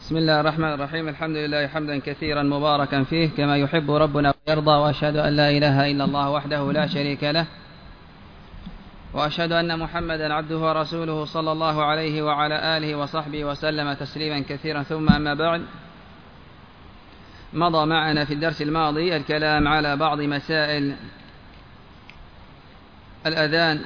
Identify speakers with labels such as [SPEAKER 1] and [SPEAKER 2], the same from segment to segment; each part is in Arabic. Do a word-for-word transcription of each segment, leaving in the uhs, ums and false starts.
[SPEAKER 1] بسم الله الرحمن الرحيم. الحمد لله حمدا كثيرا مباركا فيه كما يحب ربنا ويرضى، وأشهد أن لا إله إلا الله وحده لا شريك له، وأشهد أن محمدا عبده ورسوله صلى الله عليه وعلى آله وصحبه وسلم تسليما كثيرا. ثم أما بعد، مضى معنا في الدرس الماضي الكلام على بعض مسائل الأذان،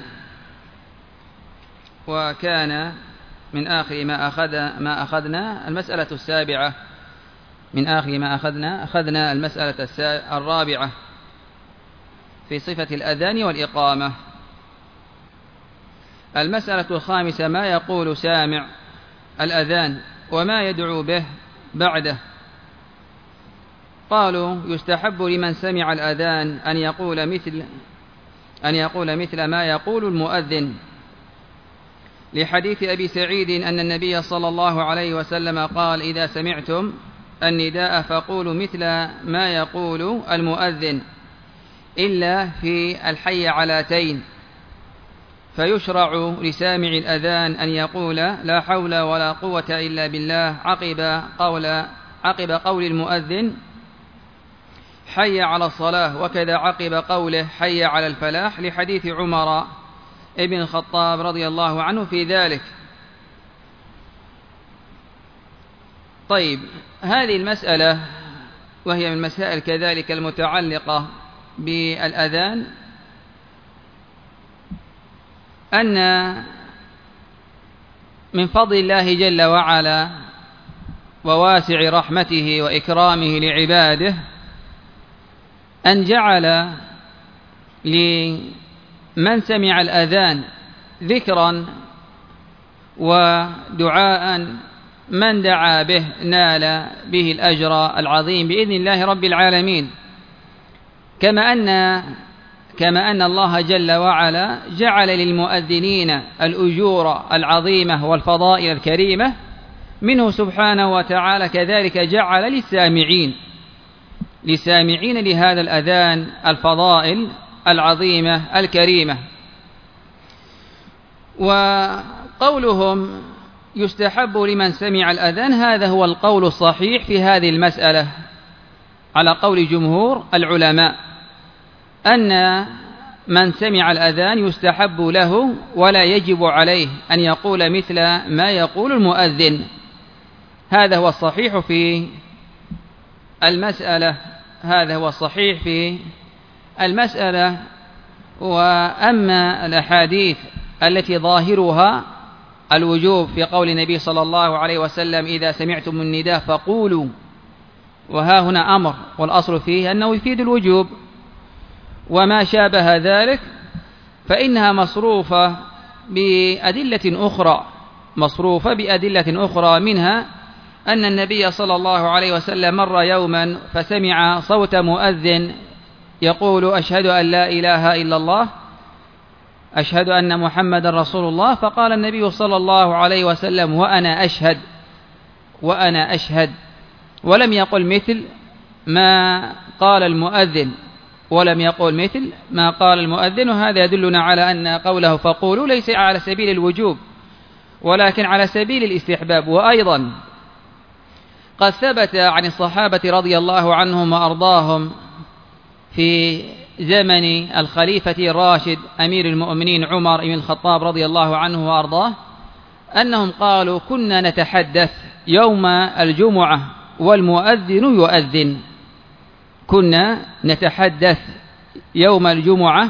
[SPEAKER 1] وكان من آخر ما أخذ ما أخذنا المسألة السابعة من آخر ما أخذنا أخذنا المسألة الرابعة في صفة الأذان والإقامة. المسألة الخامسة ما يقول سامع الأذان وما يدعو به بعده. قالوا يستحب لمن سمع الأذان أن يقول مثل أن يقول مثل ما يقول المؤذن، لحديث أبي سعيد أن النبي صلى الله عليه وسلم قال: إذا سمعتم النداء فقولوا مثل ما يقول المؤذن إلا في الحي علاتين، فيشرع لسامع الأذان أن يقول لا حول ولا قوة إلا بالله عقب قول عقب قول المؤذن حي على الصلاة، وكذا عقب قوله حي على الفلاح، لحديث عمر ابن الخطاب رضي الله عنه في ذلك. طيب، هذه المسألة وهي من المسائل كذلك المتعلقة بالأذان، أن من فضل الله جل وعلا وواسع رحمته وإكرامه لعباده أن جعل لمن سمع الأذان ذكرا ودعاء من دعا به نال به الأجر العظيم بإذن الله رب العالمين، كما أن كما أن الله جل وعلا جعل للمؤذنين الأجور العظيمة والفضائل الكريمة منه سبحانه وتعالى، كذلك جعل للسامعين للسامعين لهذا الأذان الفضائل العظيمة الكريمة. وقولهم يستحب لمن سمع الأذان، هذا هو القول الصحيح في هذه المسألة على قول جمهور العلماء، أن من سمع الأذان يستحب له ولا يجب عليه أن يقول مثل ما يقول المؤذن. هذا هو الصحيح في المسألة هذا هو الصحيح في المسألة. وأما الأحاديث التي ظاهرها الوجوب في قول النبي صلى الله عليه وسلم: إذا سمعتم النداء فقولوا، وها هنا أمر والأصل فيه أنه يفيد الوجوب، وما شابه ذلك فإنها مصروفة بأدلة أخرى مصروفة بأدلة أخرى منها أن النبي صلى الله عليه وسلم مر يوما فسمع صوت مؤذن يقول: أشهد أن لا إله إلا الله، أشهد أن محمد رسول الله، فقال النبي صلى الله عليه وسلم: وأنا أشهد وأنا أشهد ولم يقل مثل ما قال المؤذن ولم يقول مثل ما قال المؤذن وهذا يدلنا على أن قوله فقولوا ليس على سبيل الوجوب ولكن على سبيل الاستحباب. وأيضا قد ثبت عن الصحابة رضي الله عنهم وأرضاهم في زمن الخليفة الراشد أمير المؤمنين عمر بن الخطاب رضي الله عنه وأرضاه أنهم قالوا: كنا نتحدث يوم الجمعة والمؤذن يؤذن كنا نتحدث يوم الجمعة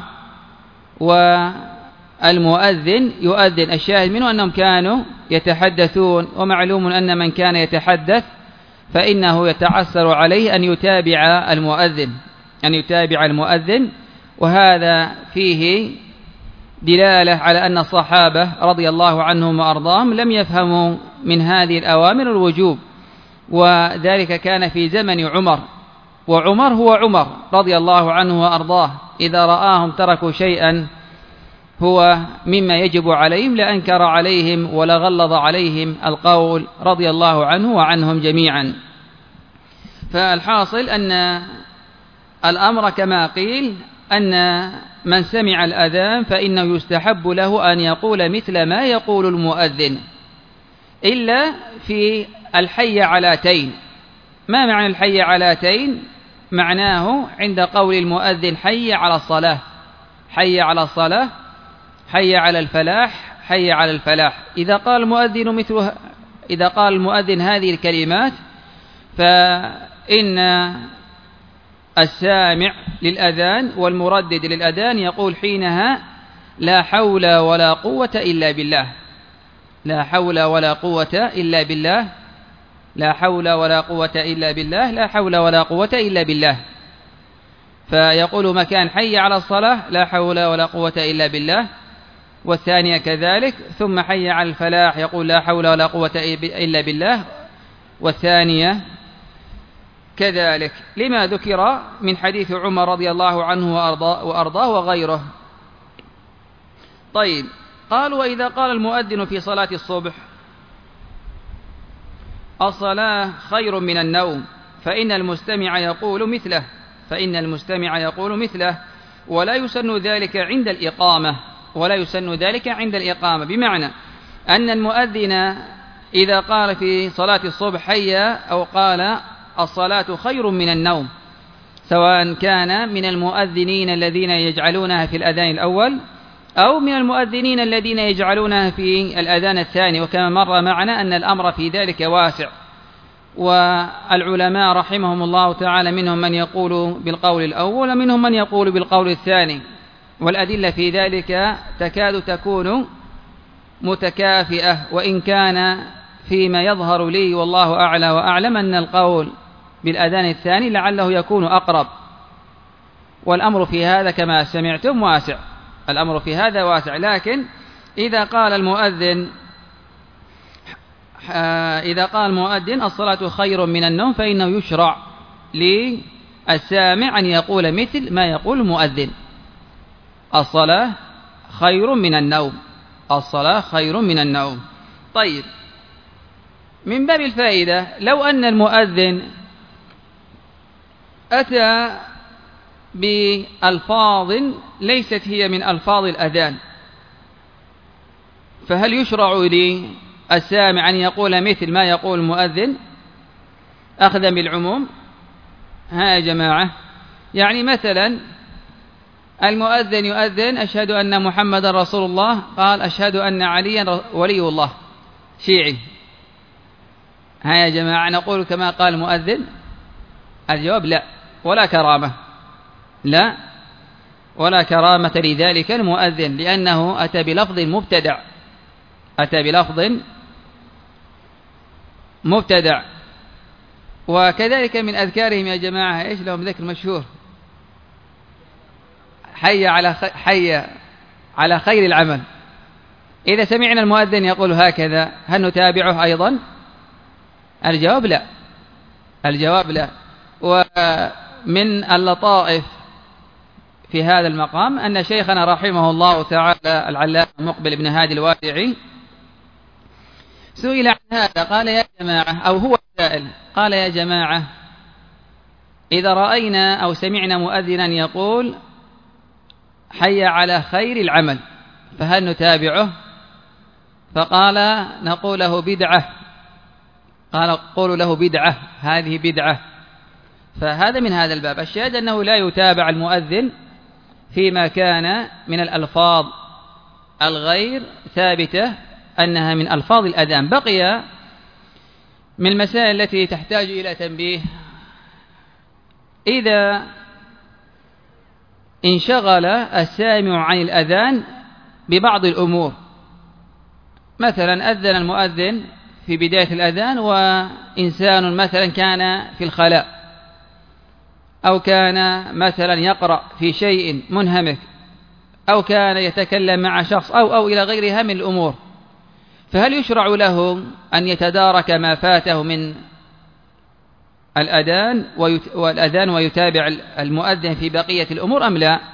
[SPEAKER 1] والمؤذن يؤذن. الشاهد منه أنهم كانوا يتحدثون، ومعلوم أن من كان يتحدث فإنه يتعسر عليه أن يتابع المؤذن أن يتابع المؤذن وهذا فيه دلالة على أن الصحابة رضي الله عنهم وأرضاهم لم يفهموا من هذه الأوامر الوجوب، وذلك كان في زمن عمر، وعمر هو عمر رضي الله عنه وأرضاه، إذا رآهم تركوا شيئا هو مما يجب عليهم لأنكر عليهم ولغلظ عليهم القول رضي الله عنه وعنهم جميعا. فالحاصل أن الأمر كما قيل أن من سمع الأذان فإنه يستحب له أن يقول مثل ما يقول المؤذن، إلا في الحي على تين. ما معنى الحي على تين؟ معناه عند قول المؤذن حي على الصلاة، حي على الصلاة، حي على الفلاح، حي على الفلاح. إذا قال المؤذن مثل إذا قال المؤذن هذه الكلمات فإن السامع للأذان والمردد للأذان يقول حينها لا حول ولا قوة إلا بالله، لا حول ولا قوة إلا بالله، لا حول ولا قوة إلا بالله، لا حول ولا قوة إلا بالله. فيقول مكان حي على الصلاة لا حول ولا قوة إلا بالله، والثانية كذلك. ثم حي على الفلاح يقول لا حول ولا قوة إلا بالله، والثانية كذلك، لما ذكر من حديث عمر رضي الله عنه وأرضاه, وأرضاه وغيره. طيب، قالوا وإذا قال المؤذن في صلاة الصبح الصلاة خير من النوم فإن المستمع يقول مثله، فإن المستمع يقول مثله، ولا يسن ذلك عند الإقامة، ولا يسن ذلك عند الإقامة، بمعنى أن المؤذن إذا قال في صلاة الصبح حي أو قال الصلاة خير من النوم، سواء كان من المؤذنين الذين يجعلونها في الأذان الأول أو من المؤذنين الذين يجعلونها في الأذان الثاني. وكما مر معنا أن الأمر في ذلك واسع، والعلماء رحمهم الله تعالى منهم من يقول بالقول الأول ومنهم من يقول بالقول الثاني، والأدلة في ذلك تكاد تكون متكافئة، وإن كان فيما يظهر لي والله أعلى وأعلم أن القول بالأذان الثاني لعله يكون أقرب، والأمر في هذا كما سمعتم واسع، الأمر في هذا واسع. لكن إذا قال المؤذن إذا قال المؤذن الصلاة خير من النوم فإنه يشرع للسامع أن يقول مثل ما يقول المؤذن، الصلاة خير من النوم، الصلاة خير من النوم. طيب، من باب الفائدة لو أن المؤذن أتى بألفاظ ليست هي من ألفاظ الأذان، فهل يشرع للسامع أن يقول مثل ما يقول المؤذن أخذا بالعموم؟ ها يا جماعة، يعني مثلا المؤذن يؤذن أشهد أن محمد رسول الله، قال أشهد أن عليا ولي الله شيعي، ها يا جماعة نقول كما قال المؤذن؟ الجواب لا، ولا كرامة، لا ولا كرامة لذلك المؤذن، لأنه أتى بلفظ مبتدع، أتى بلفظ مبتدع. وكذلك من أذكارهم يا جماعة إيش لهم ذكر مشهور، حي على حي على خير العمل. إذا سمعنا المؤذن يقول هكذا هل نتابعه أيضا؟ الجواب لا، الجواب لا. ومن اللطائف في هذا المقام أن شيخنا رحمه الله تعالى العلامة مقبل بن هادي الوادعي سئل عن هذا قال يا جماعة، أو هو سائل قال يا جماعة إذا رأينا أو سمعنا مؤذنا يقول حي على خير العمل فهل نتابعه؟ فقال نقول له بدعة، قال قولوا له بدعة، هذه بدعة. فهذا من هذا الباب. الشاهد أنه لا يتابع المؤذن فيما كان من الألفاظ الغير ثابتة أنها من ألفاظ الأذان. بقي من المسائل التي تحتاج إلى تنبيه، إذا انشغل السامع عن الأذان ببعض الأمور، مثلا أذن المؤذن في بداية الأذان وإنسان مثلا كان في الخلاء أو كان مثلا يقرأ في شيء منهمك أو كان يتكلم مع شخص أو أو إلى غيرها من الأمور، فهل يشرع له أن يتدارك ما فاته من الأذان والأذان ويتابع المؤذن في بقية الأمور أم لا؟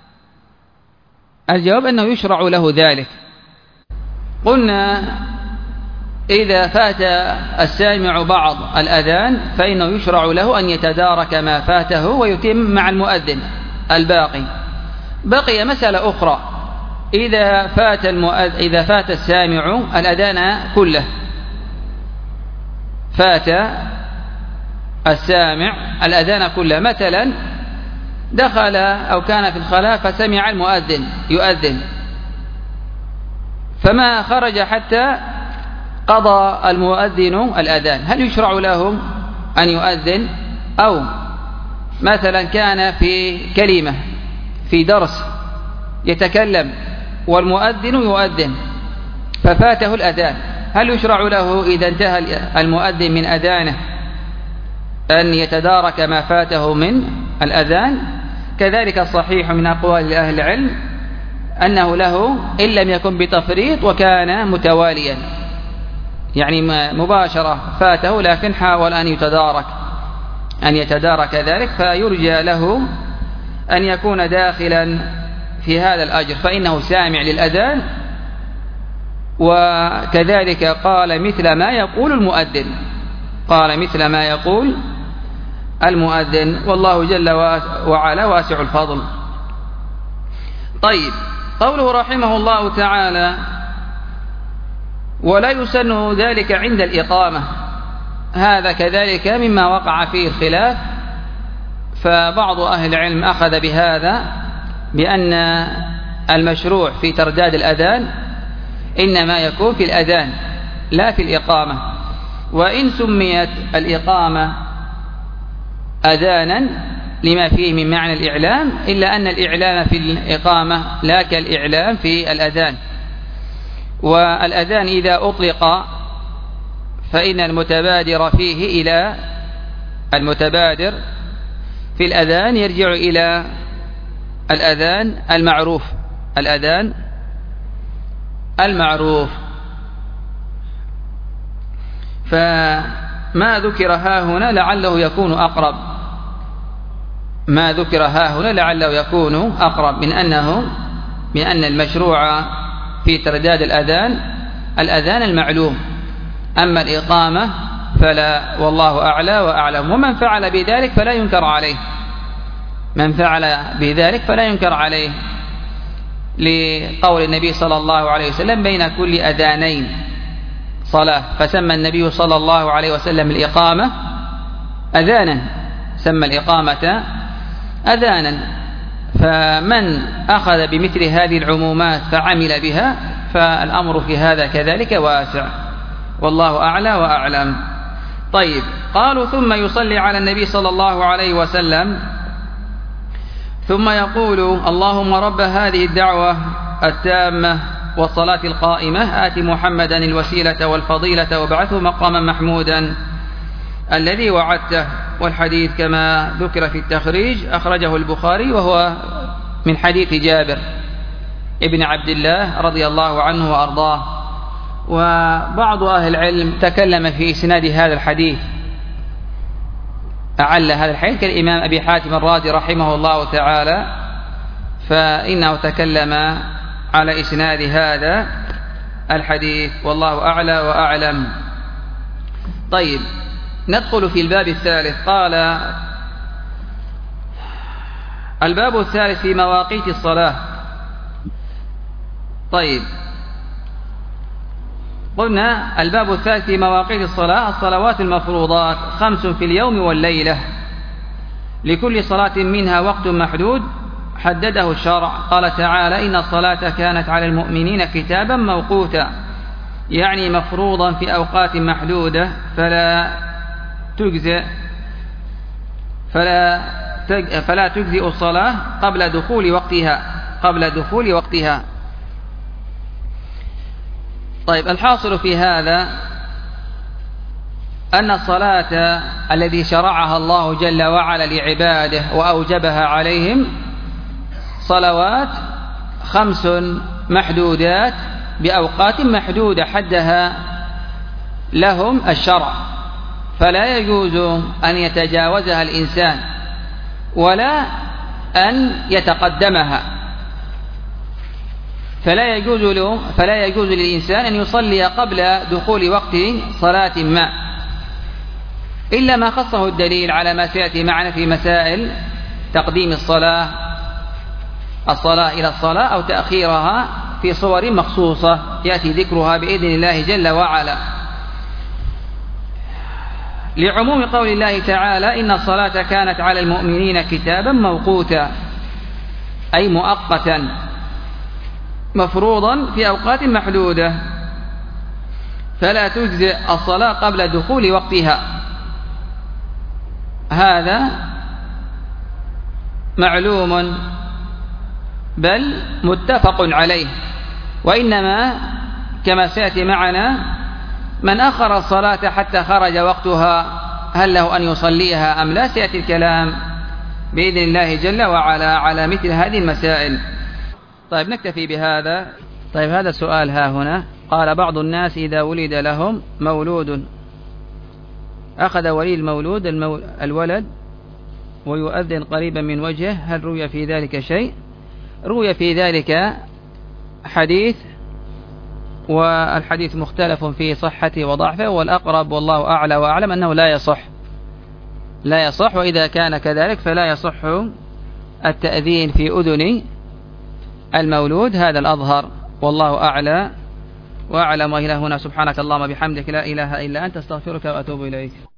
[SPEAKER 1] الجواب أنه يشرع له ذلك. قلنا إذا فات السامع بعض الأذان فإنه يشرع له أن يتدارك ما فاته ويتم مع المؤذن الباقي. بقي مسألة أخرى، إذا فات المؤذن إذا فات السامع الأذان كله فات السامع الأذان كله، مثلا دخل أو كان في الخلاء فسمع المؤذن يؤذن فما خرج حتى قضى المؤذن الأذان، هل يشرع له أن يؤذن؟ أو مثلا كان في كلمة في درس يتكلم والمؤذن يؤذن ففاته الأذان، هل يشرع له إذا انتهى المؤذن من أذانه أن يتدارك ما فاته من الأذان؟ كذلك الصحيح من أقوال أهل العلم أنه له إن لم يكن بتفريط وكان متواليا، يعني مباشرة فاته لكن حاول أن يتدارك أن يتدارك ذلك، فيرجى له أن يكون داخلا في هذا الأجر فإنه سامع للأذان، وكذلك قال مثل ما يقول المؤذن قال مثل ما يقول المؤذن والله جل وعلا واسع الفضل. طيب، قوله رحمه الله تعالى ولا يسن ذلك عند الإقامة، هذا كذلك مما وقع فيه الخلاف، فبعض أهل العلم أخذ بهذا بأن المشروع في ترداد الأذان إنما يكون في الأذان لا في الإقامة، وإن سميت الإقامة أذانا لما فيه من معنى الإعلام إلا أن الإعلام في الإقامة لا كالإعلام في الأذان، والأذان إذا أطلق فإن المتبادر فيه إلى المتبادر في الأذان يرجع إلى الأذان المعروف الأذان المعروف فما ذكر ها هنا لعله يكون أقرب ما ذكر ها هنا لعله يكون أقرب من أنه من أن المشروع في ترداد الأذان الأذان المعلوم، أما الإقامة فلا، والله أعلى وأعلم. ومن فعل بذلك فلا ينكر عليه من فعل بذلك فلا ينكر عليه لقول النبي صلى الله عليه وسلم بين كل أذانين صلاة، فسمى النبي صلى الله عليه وسلم الإقامة أذانا، سمى الإقامة أذانا، فمن أخذ بمثل هذه العمومات فعمل بها فالأمر في هذا كذلك واسع، والله أعلى وأعلم. طيب، قالوا ثم يصلي على النبي صلى الله عليه وسلم ثم يقول اللهم رب هذه الدعوة التامة والصلاة القائمة آت محمدا الوسيلة والفضيلة وابعثه مقاما محمودا الذي وعدته. والحديث كما ذكر في التخريج أخرجه البخاري وهو من حديث جابر ابن عبد الله رضي الله عنه وأرضاه. وبعض أهل العلم تكلم في إسناد هذا الحديث، أعل هذا الحديث كالإمام أبي حاتم الرازي رحمه الله تعالى، فإنه تكلم على إسناد هذا الحديث، والله أعلى وأعلم. طيب، ندخل في الباب الثالث. قال الباب الثالث في مواقيت الصلاة. طيب، قلنا الباب الثالث في مواقيت الصلاة الصلوات المفروضات خمس في اليوم والليلة، لكل صلاة منها وقت محدود حدده الشرع. قال تعالى إن الصلاة كانت على المؤمنين كتابا موقوتا، يعني مفروضا في أوقات محدودة فلا تجزئ فلا فلا تجزئ الصلاة قبل دخول وقتها قبل دخول وقتها. طيب، الحاصل في هذا أن الصلاة الذي شرعها الله جل وعلا لعباده وأوجبها عليهم صلوات خمس محدودات بأوقات محدودة حدها لهم الشرع، فلا يجوز أن يتجاوزها الإنسان ولا أن يتقدمها، فلا يجوز له فلا يجوز للإنسان أن يصلي قبل دخول وقت صلاة ما، إلا ما خصه الدليل على ما سيأتي معنا في مسائل تقديم الصلاة الصلاة إلى الصلاة أو تأخيرها في صور مخصوصة يأتي ذكرها بإذن الله جل وعلا. لعموم قول الله تعالى إن الصلاة كانت على المؤمنين كتابا موقوتا، أي مؤقتا مفروضا في أوقات محدودة، فلا تجزئ الصلاة قبل دخول وقتها. هذا معلوم بل متفق عليه. وإنما كما سيأتي معنا من أخر الصلاة حتى خرج وقتها هل له أن يصليها أم لا، سيأتي الكلام بإذن الله جل وعلا على مثل هذه المسائل. طيب نكتفي بهذا. طيب هذا السؤال ها هنا، قال بعض الناس إذا ولد لهم مولود أخذ ولي المولود المو... الولد ويؤذن قريبا من وجهه، هل روي في ذلك شيء؟ روي في ذلك حديث، والحديث مختلف في صحته وضعفه، والأقرب والله أعلى وأعلم أنه لا يصح لا يصح وإذا كان كذلك فلا يصح التأذين في أذن المولود، هذا الأظهر والله أعلى وأعلم. وإلى هنا سبحانك اللهم بحمدك لا إله إلا أنت استغفرك وأتوب إليك.